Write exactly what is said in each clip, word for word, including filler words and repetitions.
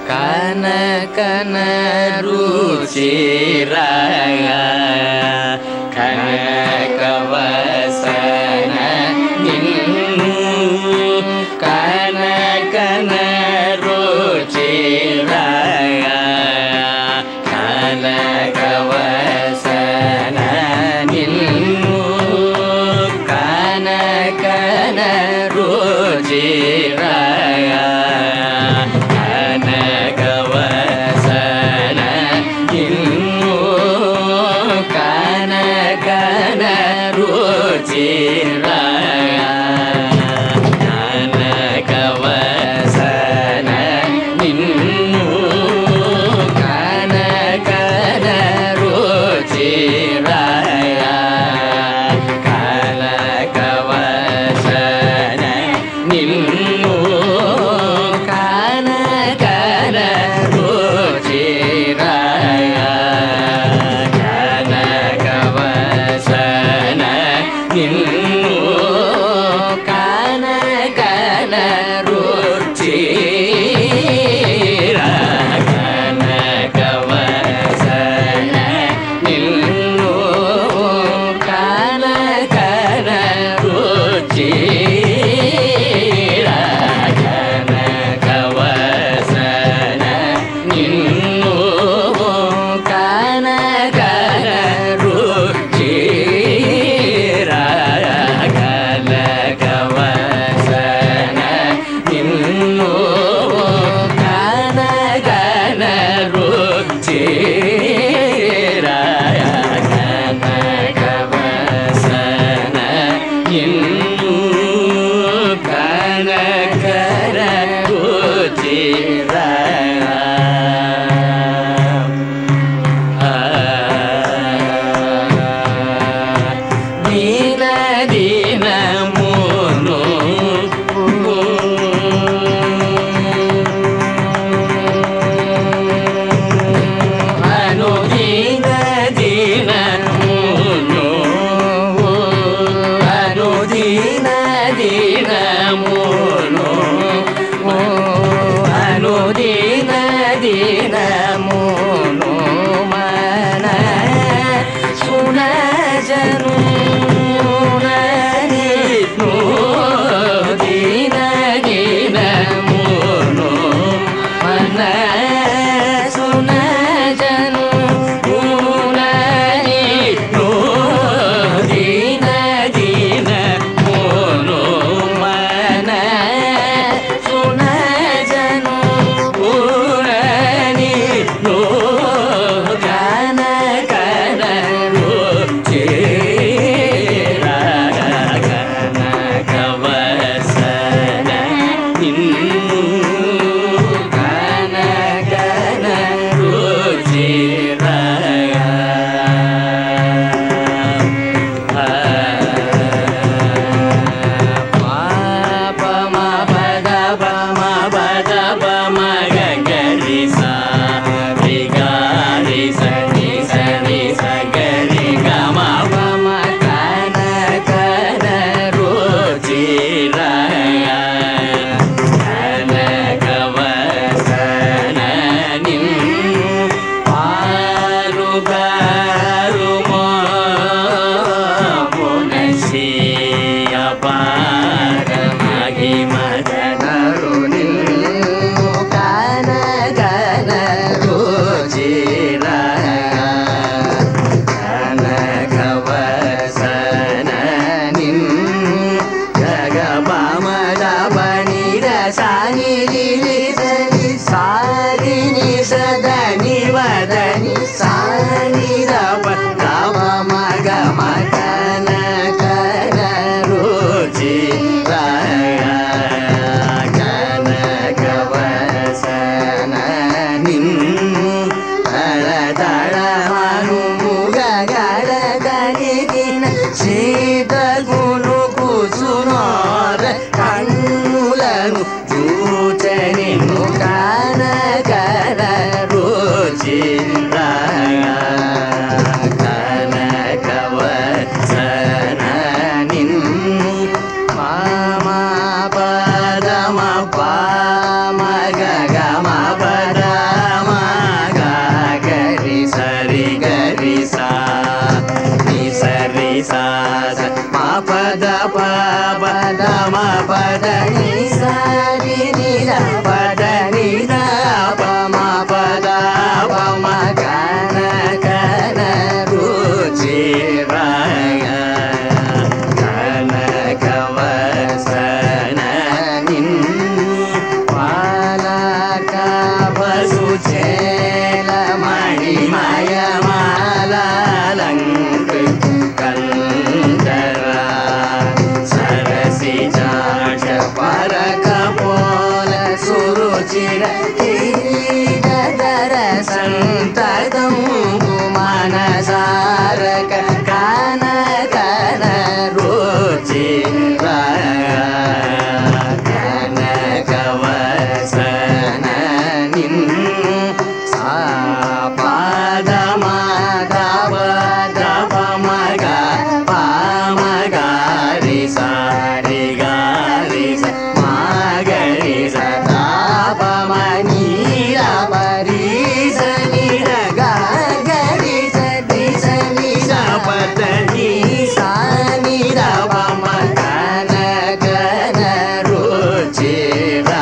కనకన రుచిరగా కనకవసన నిన్ను కనకన రుచిరగా కనకవసన నిన్ను కనకన రుచిరగా కనకవసన నిన్ను కనకన రుచిరగా కనకవసన నిన్ను కనకన రుచిరగా కనకవసన నిన్ను కనకన రుచిరగా కనకవసన నిన్ను కనకన రుచిరగా కనకవసన నిన్ను కనకన రుచిరగా కనకవసన నిన్ను కనకన రుచిరగా కనకవసన నిన్ను కనకన రుచిరగా కనకవసన నిన్ను కనకన రుచిరగా దీన దీనమును అనుదీన దీనమును అనుదీన దీనమును అనుదీన దీనమును మన సునజను దీన దీనమును మన సునజను దీన దీనమును మన సునజను కనకన రుచిరగా కనకవసన నిన్ను కనకన రుచిరగా పాపమ పద పమ పద పమ గరి సా రి గారి సని సని సగరి గమ పమ కనకన రుచిరగా కనకవసన నిన్ను పాలుగారు మోపునశీయ పార మహిమదనరు నిన్ను కనకన రుచిరగా కనకవసన నిన్ను జగపమద పనిద సాని నిలిసని సారిని సదని వదని సాని రప గమ గమ కనకన రుచిరగా కనకవసన నిన్ను తళ తళమను ముగగడ కలిగిన శీత గును కుసునోర కన్నులను చూచని ni sa ri ni da pa da ni da pa ma pa da pa ma ga na ga na ruchi raya kanaka vasana nin palaka vasu chela mani maya mala lanku kandara sarasi jasha paraka pola suruchira idadara santadam manasaraka kana kana ruchi raya kanaka vasana nin sa pada madava dava maga pa maga ri sa ri ga ri sa ma ga ri sa da pa ma ni ra pa ri sa ni ra ga ga ri sa ri sa ni sa pa da ni sa ni ra pa ma ga na ga na ru chi ra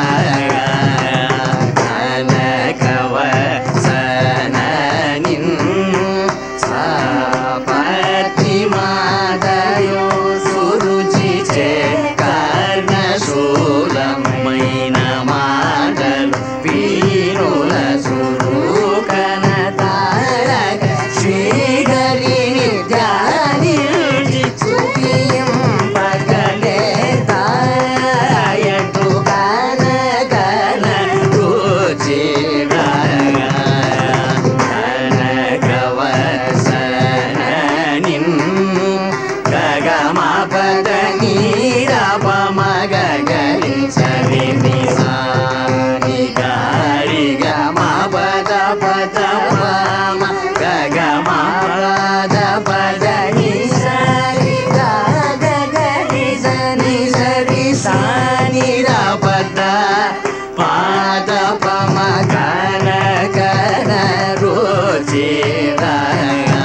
ga na ka va sa na nin sa pa ti ma da yo suruchi che karna sulam mai na ma da vinula suru kana taraka shri hari nityani jitsukiyam pakale tayatu kana kana ruchi raya kanaka vasana nin gaga ma pada ni ra pa ma ga ga ri sa ri ni sa ni ga ri ga ma pada pada pa ma ga ga ma pada pada ni sa ri ga ga ga ri sa ni sa ri sa ni ra pada pada pa ma ga na ga na ruchi raya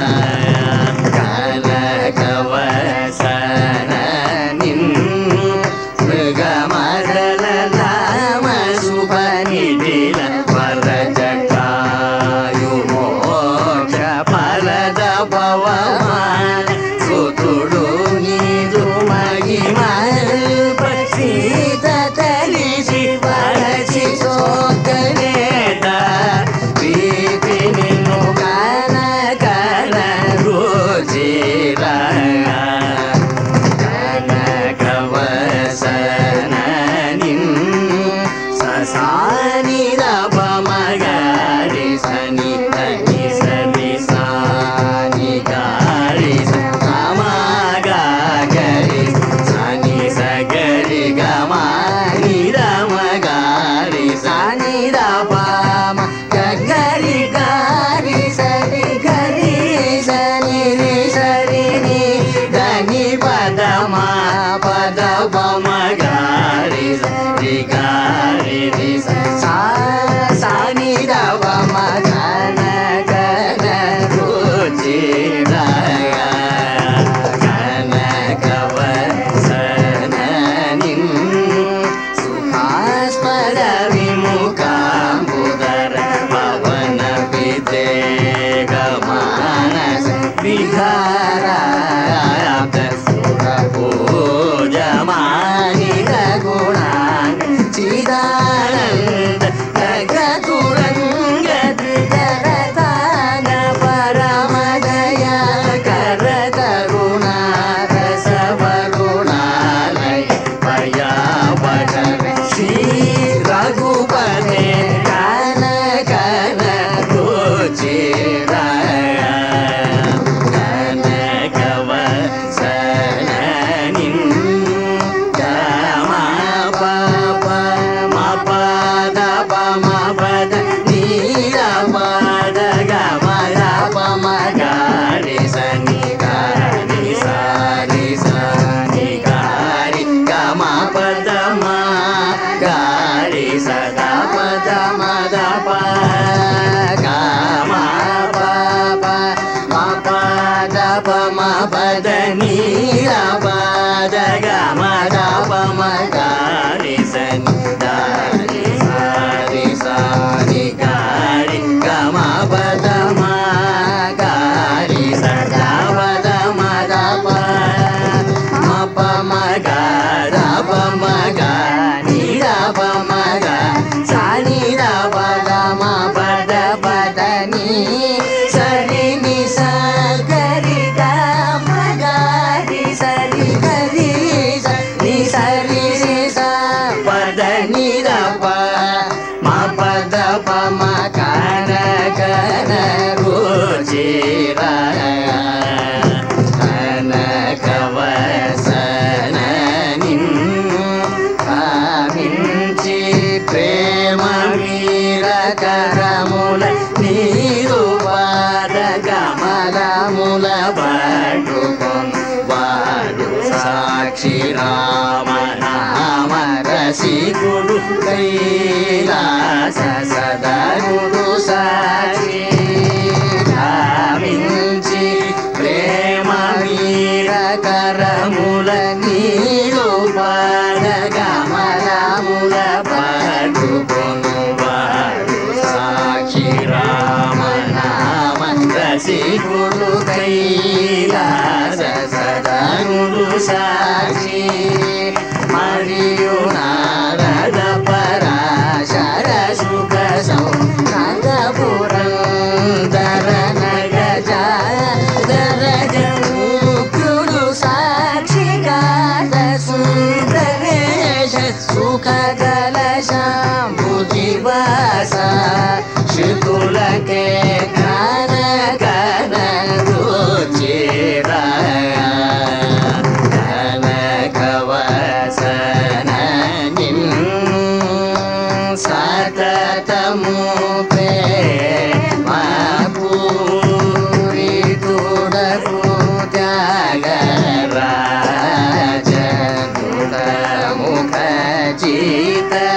kanaka vasana nin mriga madala lama supanidila varajayu moksha palada pavamana sutudu nidu magimal pasita talisi valachi sokaneta vipininu kana kana ruchi raya kanaka vasana nin sasani da pa ma ga ri sa ni da ni sa ni sa ni ga ri sa ma ga ga ri sa ni sa ga ri ga ma ni da ma ga ri sa ni da pa ma ga ga ri ga ri sa ri ga ri sa ni ri sa ri ni da ni pa da ma pa da pa ma ga ri sa ri ga ri ri sa sa sa ni da pa ma ga na ga na ruchi raya kanaka vasana nin suhaspada vimukam budara pavana videga manas vihara sura puja mani gunan chidananda nagaturanga dharatana paramadaya karataruna rasavarunalay paya vajare shri raghupate kana kana ruchi raya kanaka vasana nin ga ma pa pa ma సని దారి సారి సాని గారి గమ పద మా గారి సదా పద మద ప మ ప మ గ ర ప మ గ ని ర ప మ గ సా ని ర పద మ పద పద ని సరి ని సా గరి గ మ గ రి సరి గరి స ని సరి రి స పద ని ర ప మ పద ప మ క న గ న రుచి ర కనక వసన నిన్ను కామించి ప్రేమ వీర కరముల నీరు పాద కమలముల పట్టుకొని వాడు సాక్షి రామ నామ రసికుడు కైలాస సదగుడు సాక్షి కామించి ప్రేమ వీర కరముల నీరు పాద కమలముల పట్టుకొను వాడు సాక్షి రామ నామ రసికుడు కైలాస సదగుడు సాక్షి మరియు నారద పరాశర సుఖ సంగ పురందర నగజ దరజ ముఖ్యుడు సాక్షి గాత సుందరేశ సుఖ కలశాంబుజివాస శుకులకే కన కన రుచిర కనక వసన నిన్ను సతతము ప్రేమ పూరితుడకు త్యాగరాజనుడ ముఖ జీత